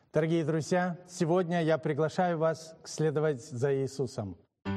Дорогие друзья, сегодня я приглашаю вас следовать за Иисусом.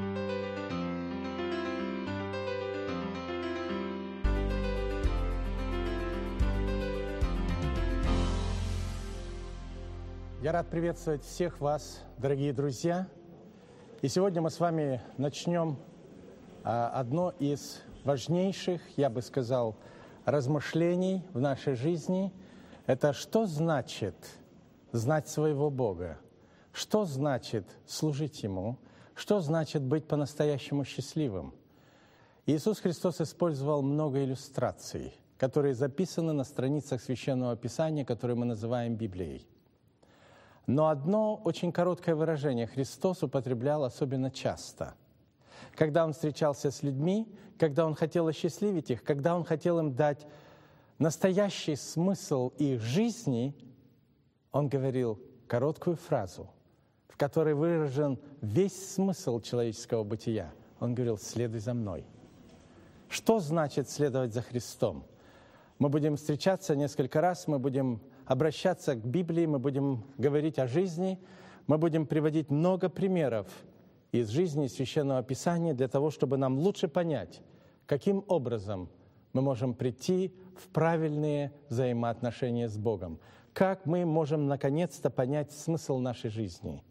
Я рад приветствовать всех вас, дорогие друзья. И сегодня мы с вами начнем одно из важнейших, я бы сказал, размышлений в нашей жизни. Это что значит знать своего Бога? Что значит служить Ему? Что значит быть по-настоящему счастливым? Иисус Христос использовал много иллюстраций, которые записаны на страницах Священного Писания, которые мы называем Библией. Но одно очень короткое выражение Христос употреблял особенно часто. Когда Он встречался с людьми, когда Он хотел осчастливить их, когда Он хотел им дать настоящий смысл их жизни, Он говорил короткую фразу, в которой выражен весь смысл человеческого бытия. Он говорил: «Следуй за мной». Что значит следовать за Христом? Мы будем встречаться несколько раз, мы будем обращаться к Библии, мы будем говорить о жизни, мы будем приводить много примеров из жизни Священного Писания для того, чтобы нам лучше понять, каким образом мы можем прийти в правильные взаимоотношения с Богом, как мы можем наконец-то понять смысл нашей жизни.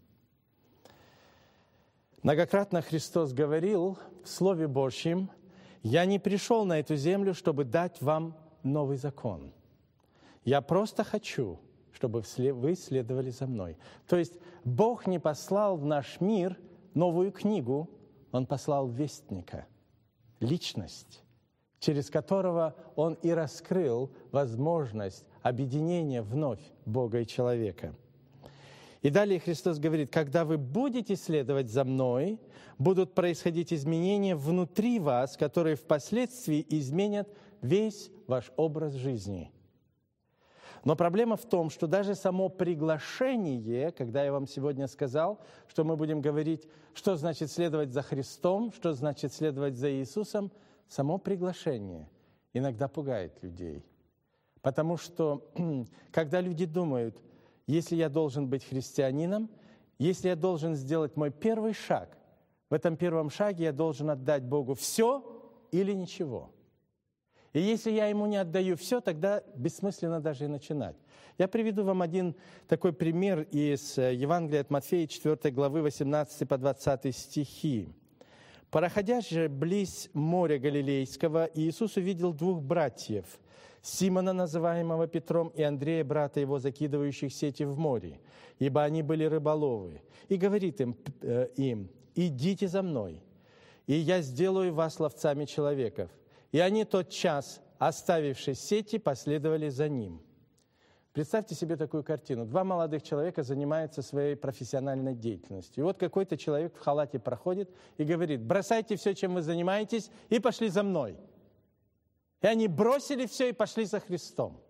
Многократно Христос говорил в Слове Божьем: «Я не пришел на эту землю, чтобы дать вам новый закон. Я просто хочу, чтобы вы следовали за мной». То есть Бог не послал в наш мир новую книгу, Он послал вестника, личность, через которого Он и раскрыл возможность объединения вновь Бога и человека. И далее Христос говорит: «Когда вы будете следовать за мной, будут происходить изменения внутри вас, которые впоследствии изменят весь ваш образ жизни». Но проблема в том, что даже само приглашение, когда я вам сегодня сказал, что мы будем говорить, что значит следовать за Христом, что значит следовать за Иисусом, само приглашение иногда пугает людей. Потому что, когда люди думают: если я должен быть христианином, если я должен сделать мой первый шаг, в этом первом шаге я должен отдать Богу все или ничего. И если я Ему не отдаю все, тогда бессмысленно даже и начинать. Я приведу вам один такой пример из Евангелия от Матфея, 4 главы, 18 по 20 стихи. «Проходя же близ моря Галилейского, Иисус увидел двух братьев, Симона, называемого Петром, и Андрея, брата его, закидывающих сети в море, ибо они были рыболовы. И говорит им: идите за мной, и я сделаю вас ловцами человеков. И они тотчас, оставивши сети, последовали за ним». Представьте себе такую картину. Два молодых человека занимаются своей профессиональной деятельностью. И вот какой-то человек в халате проходит и говорит: бросайте все, чем вы занимаетесь, и пошли за мной. И они бросили все и пошли за Христом.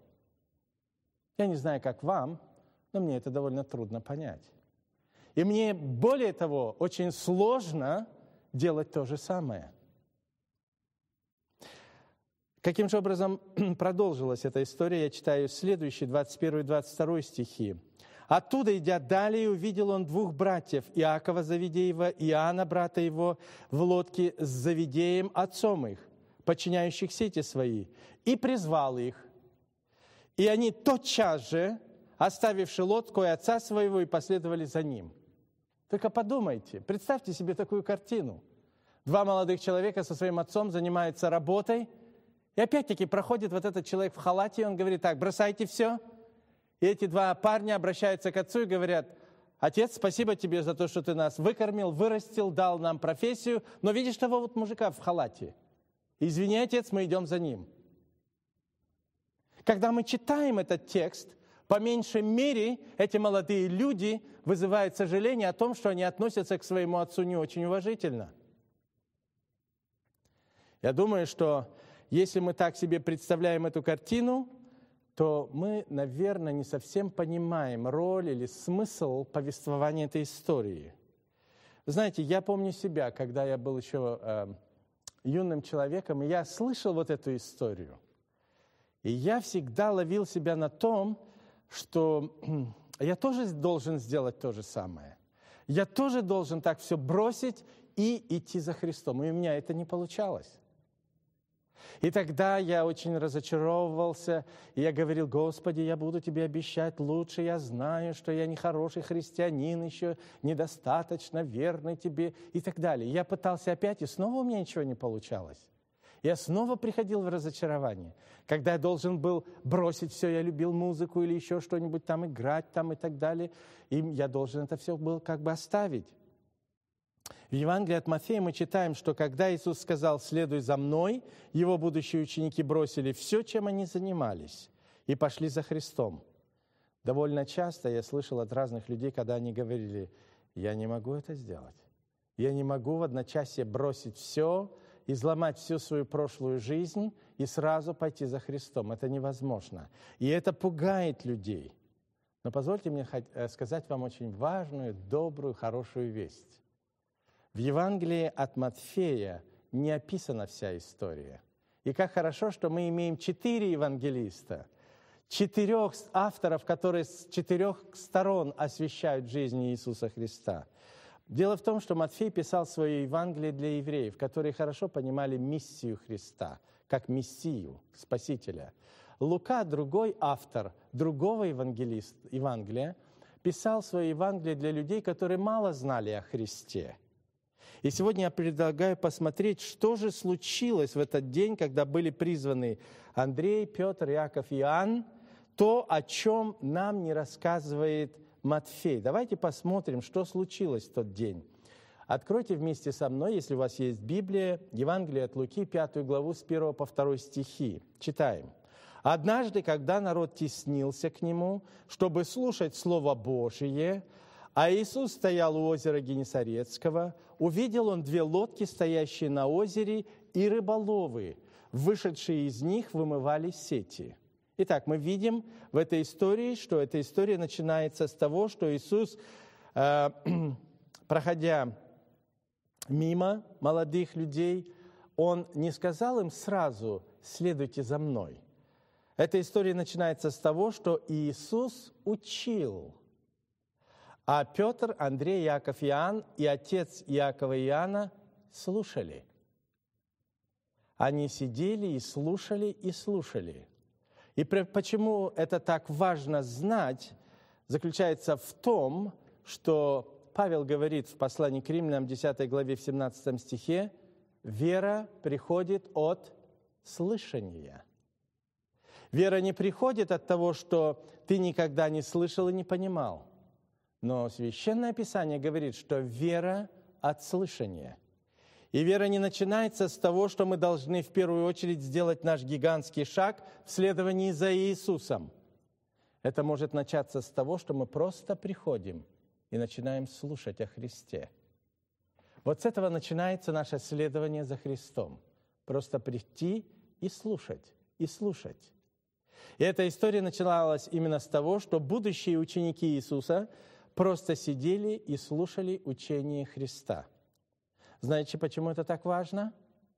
Я не знаю, как вам, но мне это довольно трудно понять. И мне, более того, очень сложно делать то же самое. Каким же образом продолжилась эта история? Я читаю следующие, 21 и 22 стихи. «Оттуда, идя далее, увидел он двух братьев, Иакова Завидеева и Иоанна, брата его, в лодке с Завидеем, отцом их, подчиняющих сети свои, и призвал их. И они тотчас же, оставивши лодку и отца своего, и последовали за ним». Только подумайте, представьте себе такую картину. Два молодых человека со своим отцом занимаются работой, и опять-таки проходит вот этот человек в халате, и он говорит: так, бросайте все. И эти два парня обращаются к отцу и говорят: отец, спасибо тебе за то, что ты нас выкормил, вырастил, дал нам профессию, но видишь того вот мужика в халате? Извини, отец, мы идем за ним. Когда мы читаем этот текст, по меньшей мере эти молодые люди вызывают сожаление о том, что они относятся к своему отцу не очень уважительно. Я думаю, что если мы так себе представляем эту картину, то мы, наверное, не совсем понимаем роль или смысл повествования этой истории. Знаете, я помню себя, когда я был еще юным человеком, и я слышал вот эту историю. И я всегда ловил себя на том, что я тоже должен сделать то же самое. Я тоже должен так все бросить и идти за Христом. И у меня это не получалось. И тогда я очень разочаровывался, и я говорил: Господи, я буду Тебе обещать лучше, я знаю, что я не хороший христианин, еще недостаточно верный Тебе и так далее. Я пытался опять, и снова у меня ничего не получалось. Я снова приходил в разочарование, когда я должен был бросить все, я любил музыку или еще что-нибудь там играть там и так далее, и я должен это все был как бы оставить. В Евангелии от Матфея мы читаем, что когда Иисус сказал: «Следуй за Мной», Его будущие ученики бросили все, чем они занимались, и пошли за Христом. Довольно часто я слышал от разных людей, когда они говорили: «Я не могу это сделать. Я не могу в одночасье бросить все, изломать всю свою прошлую жизнь и сразу пойти за Христом. Это невозможно». И это пугает людей. Но позвольте мне сказать вам очень важную, добрую, хорошую весть. В Евангелии от Матфея не описана вся история. И как хорошо, что мы имеем 4 евангелиста, 4 авторов, которые с 4 сторон освещают жизнь Иисуса Христа. Дело в том, что Матфей писал свое Евангелие для евреев, которые хорошо понимали миссию Христа, как Мессию, Спасителя. Лука, другой автор другого Евангелия, писал свое Евангелие для людей, которые мало знали о Христе. И сегодня я предлагаю посмотреть, что же случилось в этот день, когда были призваны Андрей, Петр, Иаков и Иоанн, то, о чем нам не рассказывает Матфей. Давайте посмотрим, что случилось в тот день. Откройте вместе со мной, если у вас есть Библия, Евангелие от Луки, 5 главу, с 1 по 2 стихи. Читаем. «Однажды, когда народ теснился к Нему, чтобы слушать Слово Божие, а Иисус стоял у озера Генесарецкого, увидел Он 2 лодки, стоящие на озере, и рыболовы, вышедшие из них, вымывали сети». Итак, мы видим в этой истории, что эта история начинается с того, что Иисус, проходя мимо молодых людей, Он не сказал им сразу: «Следуйте за Мной». Эта история начинается с того, что Иисус учил, а Петр, Андрей, Иаков и Иоанн и отец Иакова и Иоанна слушали. Они сидели и слушали, и слушали. И почему это так важно знать, заключается в том, что Павел говорит в послании к Римлянам, 10 главе, в 17 стихе: «Вера приходит от слышания». Вера не приходит от того, что ты никогда не слышал и не понимал. Но Священное Писание говорит, что вера от слышания. И вера не начинается с того, что мы должны в первую очередь сделать наш гигантский шаг в следовании за Иисусом. Это может начаться с того, что мы просто приходим и начинаем слушать о Христе. Вот с этого начинается наше следование за Христом. Просто прийти и слушать, и слушать. И эта история начиналась именно с того, что будущие ученики Иисуса просто сидели и слушали учение Христа. Знаете, почему это так важно?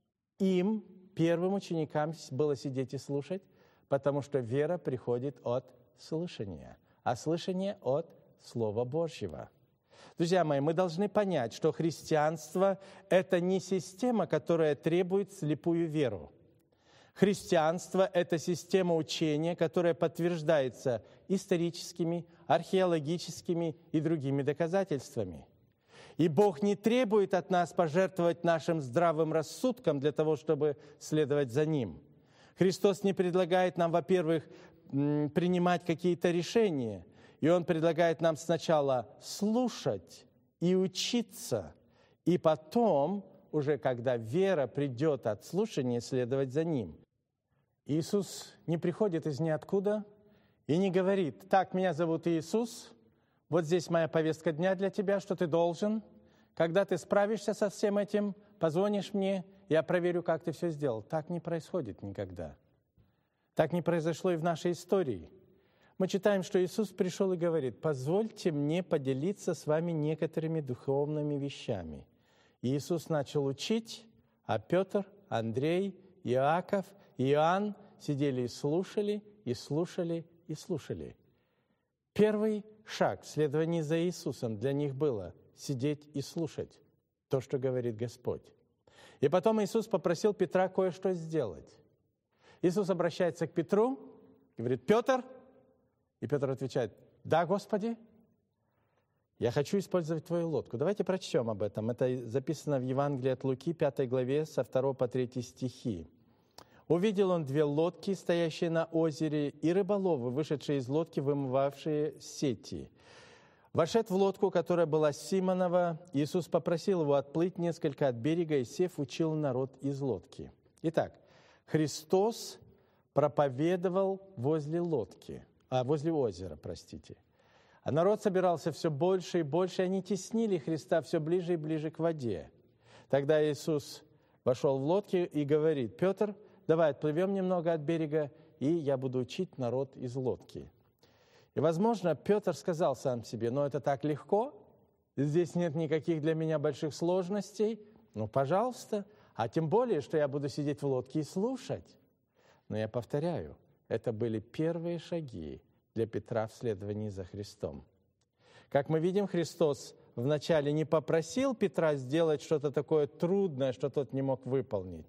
Им, первым ученикам, было сидеть и слушать, потому что вера приходит от слышания, а слышание от Слова Божьего. Друзья мои, мы должны понять, что христианство – это не система, которая требует слепую веру. Христианство – это система учения, которая подтверждается историческими, археологическими и другими доказательствами. И Бог не требует от нас пожертвовать нашим здравым рассудком для того, чтобы следовать за Ним. Христос не предлагает нам, во-первых, принимать какие-то решения, и Он предлагает нам сначала слушать и учиться, и потом, уже когда вера придет от слушания, следовать за Ним. Иисус не приходит из ниоткуда и не говорит: «Так, меня зовут Иисус, вот здесь моя повестка дня для тебя, что ты должен. Когда ты справишься со всем этим, позвонишь мне, я проверю, как ты все сделал». Так не происходит никогда. Так не произошло и в нашей истории. Мы читаем, что Иисус пришел и говорит: «Позвольте мне поделиться с вами некоторыми духовными вещами». И Иисус начал учить, а Петр, Андрей, Иаков и Иоанн сидели и слушали, и слушали, и слушали. Первый шаг в следовании за Иисусом для них было сидеть и слушать то, что говорит Господь. И потом Иисус попросил Петра кое-что сделать. Иисус обращается к Петру, говорит: «Петр». И Петр отвечает: «Да, Господи, я хочу использовать твою лодку». Давайте прочтем об этом. Это записано в Евангелии от Луки, 5 главе, со 2 по 3 стихи. «Увидел он 2 лодки, стоящие на озере, и рыболовы, вышедшие из лодки, вымывавшие сети. Вошед в лодку, которая была Симонова, Иисус попросил его отплыть несколько от берега, и, сев, учил народ из лодки». Итак, Христос проповедовал возле озера, А народ собирался все больше и больше, и они теснили Христа все ближе и ближе к воде. Тогда Иисус вошел в лодку и говорит: «Петр, давай отплывем немного от берега, и я буду учить народ из лодки». И, возможно, Петр сказал сам себе: «Но это так легко, здесь нет никаких для меня больших сложностей, пожалуйста, а тем более, что я буду сидеть в лодке и слушать». Но я повторяю, это были первые шаги для Петра в следовании за Христом. Как мы видим, Христос вначале не попросил Петра сделать что-то такое трудное, что тот не мог выполнить,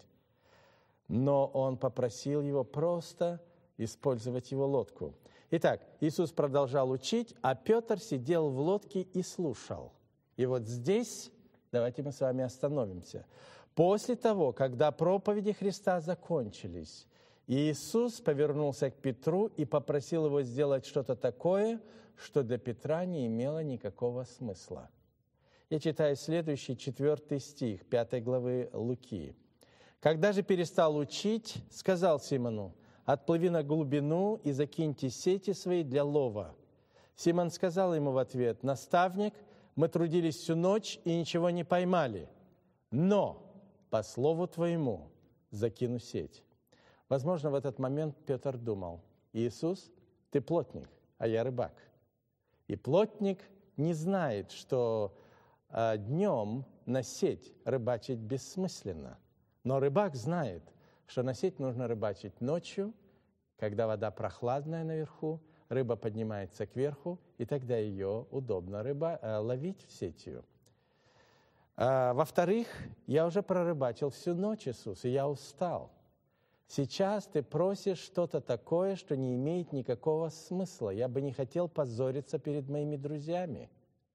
но Он попросил его просто использовать его лодку. Итак, Иисус продолжал учить, а Петр сидел в лодке и слушал. И вот здесь давайте мы с вами остановимся. После того, когда проповеди Христа закончились, Иисус повернулся к Петру и попросил его сделать что-то такое, что для Петра не имело никакого смысла. Я читаю следующий 4 стих 5 главы Луки. «Когда же перестал учить, сказал Симону: отплыви на глубину и закиньте сети свои для лова». Симон сказал ему в ответ: «Наставник, мы трудились всю ночь и ничего не поймали, но по слову твоему закину сеть». Возможно, в этот момент Петр думал: «Иисус, ты плотник, а я рыбак». И плотник не знает, что днем на сеть рыбачить бессмысленно. Но рыбак знает, что на сеть нужно рыбачить ночью, когда вода прохладная наверху, рыба поднимается кверху, и тогда ее удобно ловить сетью. Во-вторых, я уже прорыбачил всю ночь, Иисус, и я устал. Сейчас ты просишь что-то такое, что не имеет никакого смысла. Я бы не хотел позориться перед моими друзьями.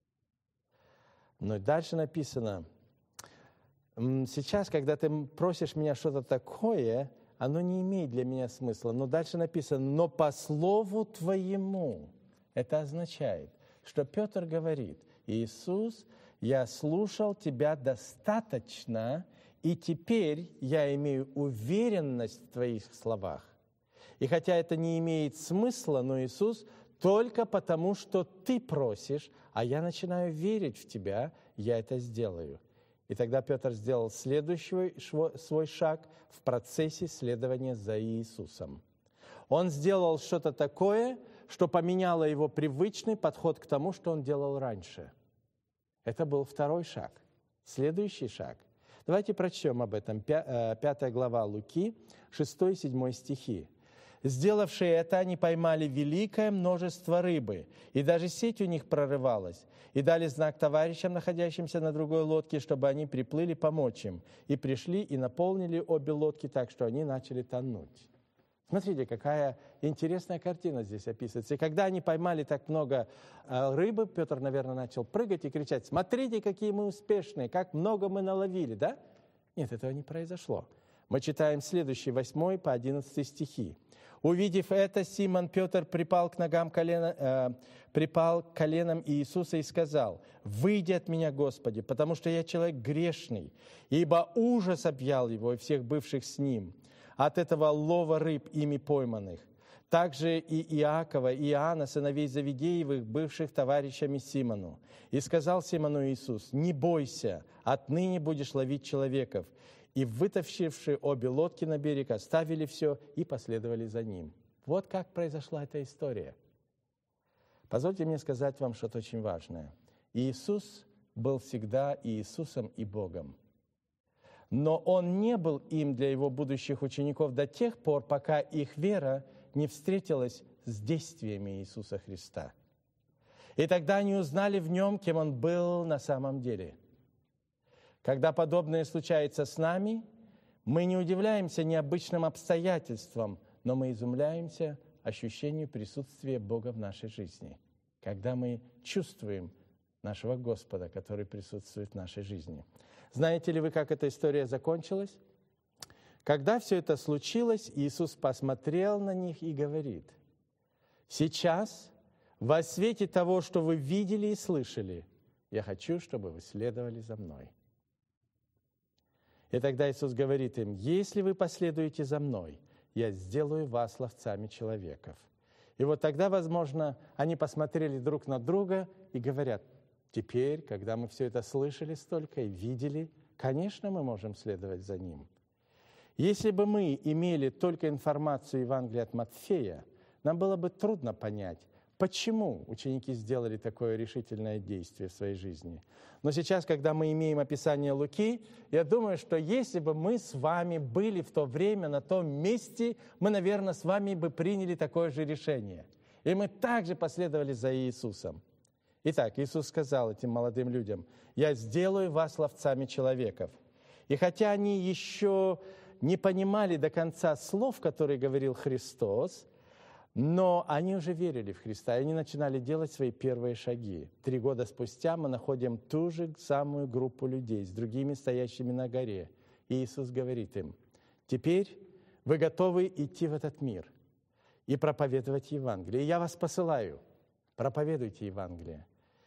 Но дальше написано: сейчас, когда ты просишь меня что-то такое, оно не имеет для меня смысла. Но дальше написано: но по слову твоему. Это означает, что Петр говорит: Иисус, я слушал тебя достаточно, и теперь я имею уверенность в твоих словах. И хотя это не имеет смысла, но, Иисус, только потому, что ты просишь, а я начинаю верить в тебя, я это сделаю. И тогда Петр сделал следующий свой шаг в процессе следования за Иисусом. Он сделал что-то такое, что поменяло его привычный подход к тому, что он делал раньше. Это был второй шаг. Следующий шаг. Давайте прочтем об этом. 5 глава Луки, 6-7 стихи. «Сделавшие это, они поймали великое множество рыбы, и даже сеть у них прорывалась, и дали знак товарищам, находящимся на другой лодке, чтобы они приплыли помочь им, и пришли и наполнили обе лодки так, что они начали тонуть». Смотрите, какая интересная картина здесь описывается. И когда они поймали так много рыбы, Петр, наверное, начал прыгать и кричать: «Смотрите, какие мы успешные, как много мы наловили», да? Нет, этого не произошло. Мы читаем следующие 8 по 11 стихи. «Увидев это, Симон Петр припал к коленам Иисуса и сказал: «Выйди от меня, Господи, потому что я человек грешный, ибо ужас объял его и всех бывших с ним от этого лова рыб, ими пойманных. Также и Иакова, и Иоанна, сыновей Завидеевых, бывших товарищами Симону. И сказал Симону Иисус: не бойся, отныне будешь ловить человеков. И, вытащивши обе лодки на берег, оставили все и последовали за ним». Вот как произошла эта история. Позвольте мне сказать вам что-то очень важное. Иисус был всегда и Иисусом, и Богом. Но Он не был им для Его будущих учеников до тех пор, пока их вера не встретилась с действиями Иисуса Христа. И тогда они узнали в нем, кем он был на самом деле. Когда подобное случается с нами, мы не удивляемся необычным обстоятельствам, но мы изумляемся ощущению присутствия Бога в нашей жизни, когда мы чувствуем нашего Господа, который присутствует в нашей жизни. Знаете ли вы, как эта история закончилась? Когда все это случилось, Иисус посмотрел на них и говорит: «Сейчас, во свете того, что вы видели и слышали, я хочу, чтобы вы следовали за Мной». И тогда Иисус говорит им: «Если вы последуете за Мной, я сделаю вас ловцами человеков». И вот тогда, возможно, они посмотрели друг на друга и говорят: «Теперь, когда мы все это слышали столько и видели, конечно, мы можем следовать за Ним». Если бы мы имели только информацию Евангелия от Матфея, нам было бы трудно понять, почему ученики сделали такое решительное действие в своей жизни. Но сейчас, когда мы имеем описание Луки, я думаю, что если бы мы с вами были в то время на том месте, мы, наверное, с вами бы приняли такое же решение. И мы также последовали за Иисусом. Итак, Иисус сказал этим молодым людям: «Я сделаю вас ловцами человеков». И хотя они еще не понимали до конца слов, которые говорил Христос, но они уже верили в Христа, и они начинали делать свои первые шаги. 3 года спустя мы находим ту же самую группу людей с другими стоящими на горе. И Иисус говорит им: «Теперь вы готовы идти в этот мир и проповедовать Евангелие. И я вас посылаю, проповедуйте Евангелие».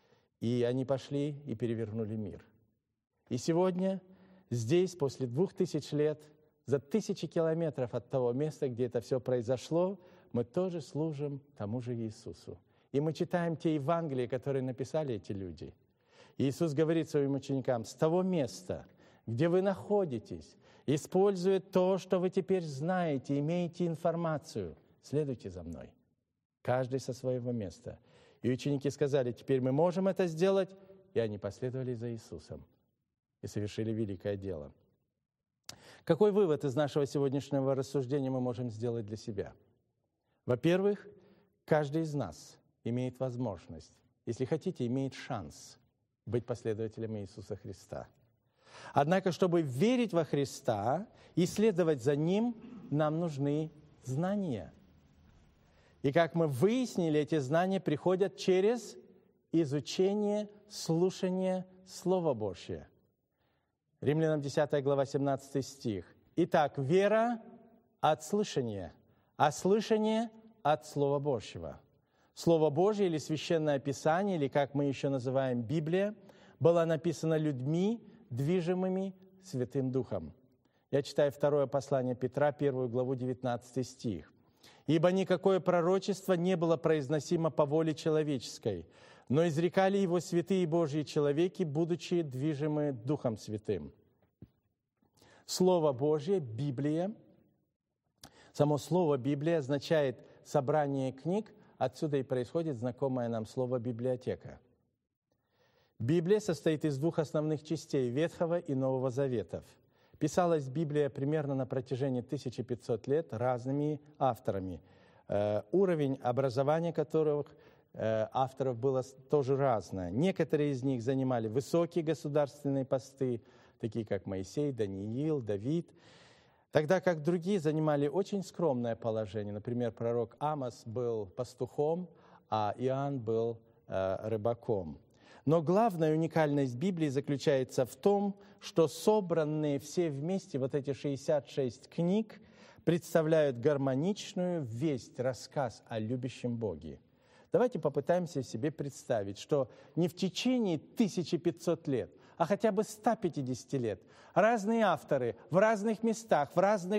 И они пошли и перевернули мир. И сегодня здесь, после 2000 лет, за 1000 километров от того места, где это все произошло, мы тоже служим тому же Иисусу. И мы читаем те Евангелия, которые написали эти люди. И Иисус говорит своим ученикам: с того места, где вы находитесь, используя то, что вы теперь знаете, имеете информацию, следуйте за Мной. Каждый со своего места. И ученики сказали: теперь мы можем это сделать. И они последовали за Иисусом и совершили великое дело. Какой вывод из нашего сегодняшнего рассуждения мы можем сделать для себя? Во-первых, каждый из нас имеет возможность, если хотите, имеет шанс быть последователем Иисуса Христа. Однако, чтобы верить во Христа и следовать за Ним, нам нужны знания. И как мы выяснили, эти знания приходят через изучение, слушание Слова Божьего. Римлянам 10 глава, 17 стих. «Итак, вера от слышания, а слышание от Слова Божьего». Слово Божье или Священное Писание, или как мы еще называем Библия, было написано людьми, движимыми Святым Духом. Я читаю 2 послание Петра, 1 главу, 19 стих. «Ибо никакое пророчество не было произносимо по воле человеческой, но изрекали его святые Божьи человеки, будучи движимы Духом Святым». Слово Божье, Библия, само слово Библия означает собрание книг, отсюда и происходит знакомое нам слово «библиотека». Библия состоит из 2 основных частей – Ветхого и Нового Заветов. Писалась Библия примерно на протяжении 1500 лет разными авторами, уровень образования которых авторов было тоже разное. Некоторые из них занимали высокие государственные посты, такие как Моисей, Даниил, Давид, тогда как другие занимали очень скромное положение. Например, пророк Амос был пастухом, а Иоанн был рыбаком. Но главная уникальность Библии заключается в том, что собранные все вместе вот эти 66 книг представляют гармоничную весть, рассказ о любящем Боге. Давайте попытаемся себе представить, что не в течение 1500 лет, а хотя бы 150 лет разные авторы в разных местах,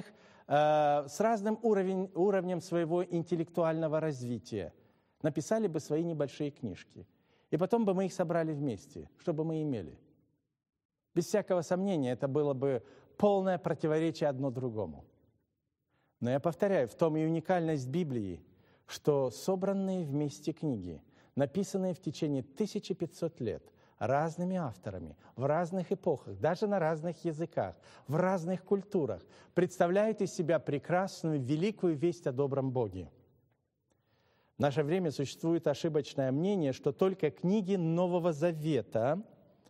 с разным уровнем своего интеллектуального развития написали бы свои небольшие книжки. И потом бы мы их собрали вместе, что бы мы имели. Без всякого сомнения, это было бы полное противоречие одно другому. Но я повторяю, в том и уникальность Библии, что собранные вместе книги, написанные в течение 1500 лет разными авторами, в разных эпохах, даже на разных языках, в разных культурах, представляют из себя прекрасную, великую весть о добром Боге. наше время существует ошибочное мнение, что только книги Нового Завета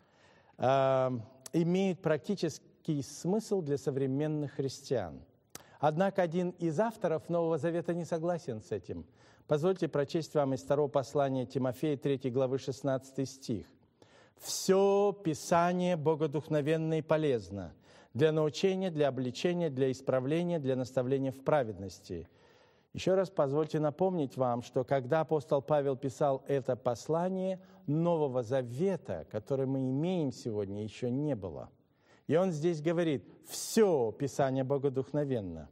имеют практический смысл для современных христиан. Однако один из авторов Нового Завета не согласен с этим. Позвольте прочесть вам из 2 послания Тимофея, 3 главы, 16 стих. «Все Писание богодухновенно и полезно для научения, для обличения, для исправления, для наставления в праведности». Еще раз позвольте напомнить вам, что когда апостол Павел писал это послание, Нового Завета, который мы имеем сегодня, еще не было. И он здесь говорит, все Писание богодухновенно.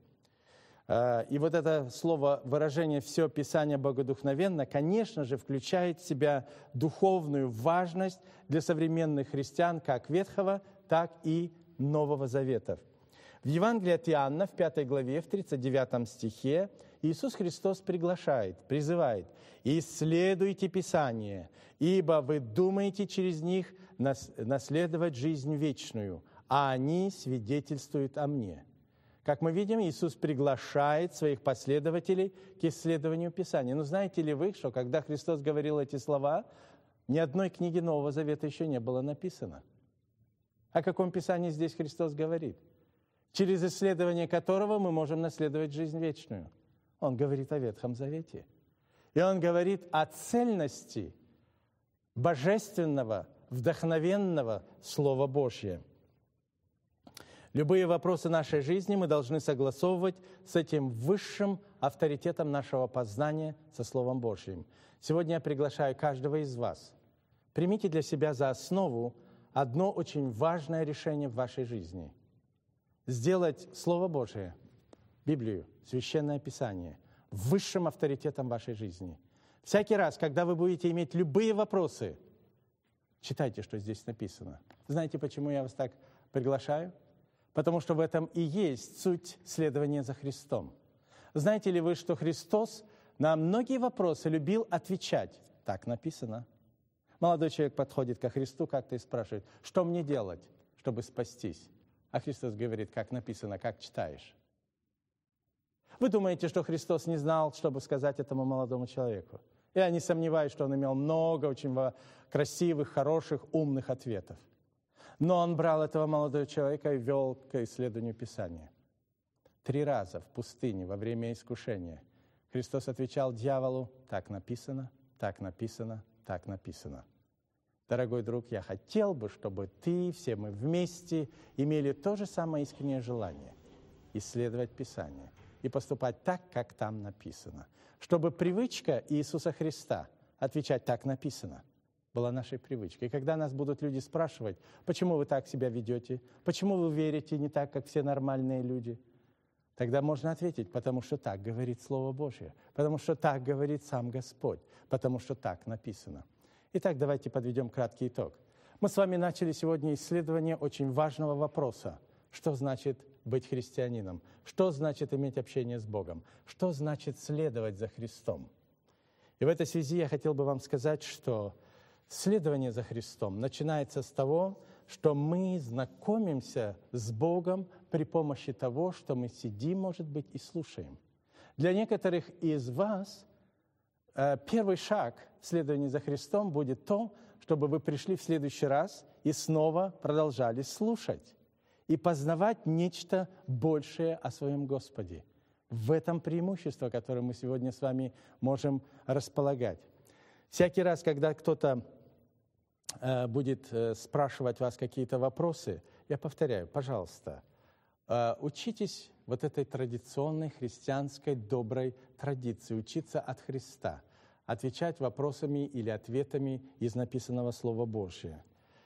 И вот это слово, выражение «все Писание богодухновенно», конечно же, включает в себя духовную важность для современных христиан как Ветхого, так и Нового Завета. В Евангелии от Иоанна, в 5 главе, в 39 стихе, Иисус Христос приглашает, призывает: «Исследуйте Писание, ибо вы думаете через них наследовать жизнь вечную, а они свидетельствуют о Мне». Как мы видим, Иисус приглашает своих последователей к исследованию Писания. Но знаете ли вы, что когда Христос говорил эти слова, ни одной книги Нового Завета еще не было написано? О каком Писании здесь Христос говорит? Через исследование которого мы можем наследовать жизнь вечную. Он говорит о Ветхом Завете. И Он говорит о цельности божественного, вдохновенного Слова Божьего. Любые вопросы нашей жизни мы должны согласовывать с этим высшим авторитетом нашего познания, со Словом Божьим. Сегодня я приглашаю каждого из вас. Примите для себя за основу одно очень важное решение в вашей жизни. Сделать Слово Божие, Библию, Священное Писание, высшим авторитетом вашей жизни. Всякий раз, когда вы будете иметь любые вопросы, читайте, что здесь написано. Знаете, почему я вас так приглашаю? Потому что в этом и есть суть следования за Христом. Знаете ли вы, что Христос на многие вопросы любил отвечать? Так написано. Молодой человек подходит ко Христу как-то и спрашивает, что мне делать, чтобы спастись? А Христос говорит, как написано, как читаешь. Вы думаете, что Христос не знал, чтобы сказать этому молодому человеку? Я не сомневаюсь, что он имел много очень красивых, хороших, умных ответов. Но он брал этого молодого человека и вел к исследованию Писания. 3 раза в пустыне во время искушения Христос отвечал дьяволу, так написано, так написано, так написано. Дорогой друг, я хотел бы, чтобы ты, все мы вместе имели то же самое искреннее желание исследовать Писание и поступать так, как там написано. Чтобы привычка Иисуса Христа отвечать «так написано» была нашей привычкой. И когда нас будут люди спрашивать, почему вы так себя ведете, почему вы верите не так, как все нормальные люди, тогда можно ответить, потому что так говорит Слово Божье, потому что так говорит сам Господь, потому что так написано. Итак, давайте подведем краткий итог. Мы с вами начали сегодня исследование очень важного вопроса. Что значит быть христианином? Что значит иметь общение с Богом? Что значит следовать за Христом? И в этой связи я хотел бы вам сказать, что следование за Христом начинается с того, что мы знакомимся с Богом при помощи того, что мы сидим, может быть, и слушаем. Для некоторых из вас первый шаг в следовании за Христом будет то, чтобы вы пришли в следующий раз и снова продолжали слушать и познавать нечто большее о своем Господе. В этом преимущество, которое мы сегодня с вами можем располагать. Всякий раз, когда кто-то будет спрашивать вас какие-то вопросы, я повторяю, пожалуйста, учитесь вот этой традиционной христианской доброй традиции, учиться от Христа, отвечать вопросами или ответами из написанного Слова Божьего.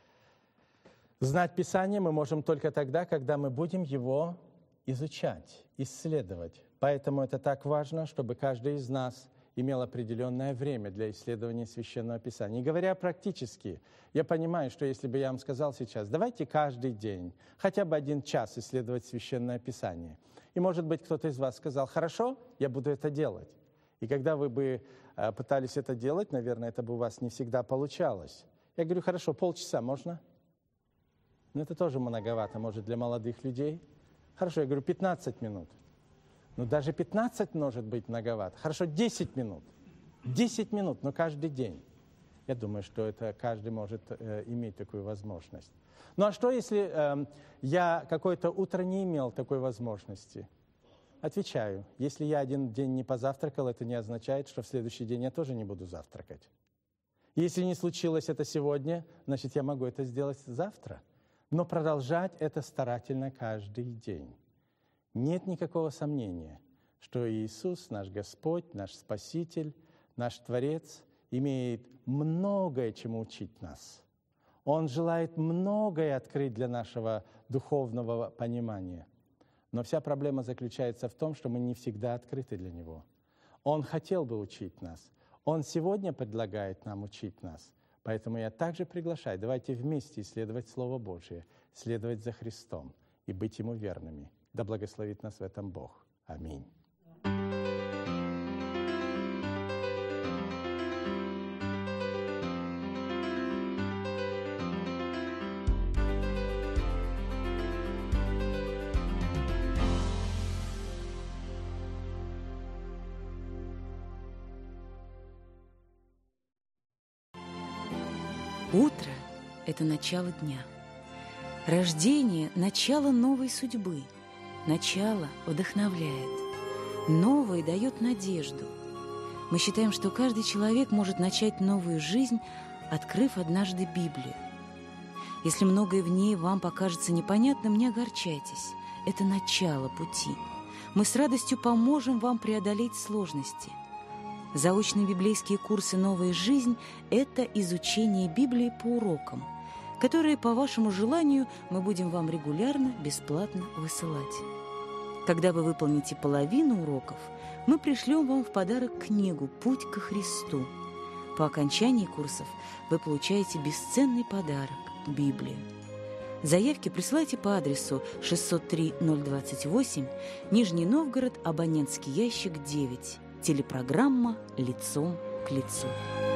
Знать Писание мы можем только тогда, когда мы будем его изучать, исследовать. Поэтому это так важно, чтобы каждый из нас имел определенное время для исследования Священного Писания. И говоря практически, я понимаю, что если бы я вам сказал сейчас, давайте каждый день, хотя бы 1 час исследовать Священное Писание. И, может быть, кто-то из вас сказал, хорошо, я буду это делать. И когда вы бы пытались это делать, наверное, это бы у вас не всегда получалось. Я говорю, хорошо, полчаса можно? Но это тоже многовато, может, для молодых людей. Хорошо, я говорю, 15 минут. Ну, даже 15 может быть многовато. Хорошо, 10 минут. 10 минут, но каждый день. Я думаю, что это каждый может иметь такую возможность. Ну а что, если я какое-то утро не имел такой возможности? Отвечаю, если я один день не позавтракал, это не означает, что в следующий день я тоже не буду завтракать. Если не случилось это сегодня, значит, я могу это сделать завтра. Но продолжать это старательно каждый день. Нет никакого сомнения, что Иисус, наш Господь, наш Спаситель, наш Творец, имеет многое, чему учить нас. Он желает многое открыть для нашего духовного понимания. Но вся проблема заключается в том, что мы не всегда открыты для Него. Он хотел бы учить нас. Он сегодня предлагает нам учить нас. Поэтому я также приглашаю, давайте вместе исследовать Слово Божие, следовать за Христом и быть Ему верными. Да благословит нас в этом Бог. Аминь. Утро – это начало дня. Рождение – начало новой судьбы. Начало вдохновляет. Новое дает надежду. Мы считаем, что каждый человек может начать новую жизнь, открыв однажды Библию. Если многое в ней вам покажется непонятным, не огорчайтесь. Это начало пути. Мы с радостью поможем вам преодолеть сложности. Заочные библейские курсы «Новая жизнь» – это изучение Библии по урокам, которые, по вашему желанию, мы будем вам регулярно, бесплатно высылать. Когда вы выполните половину уроков, мы пришлем вам в подарок книгу «Путь ко Христу». По окончании курсов вы получаете бесценный подарок – Библию. Заявки присылайте по адресу 603-028, Нижний Новгород, абонентский ящик 9. Телепрограмма «Лицом к лицу».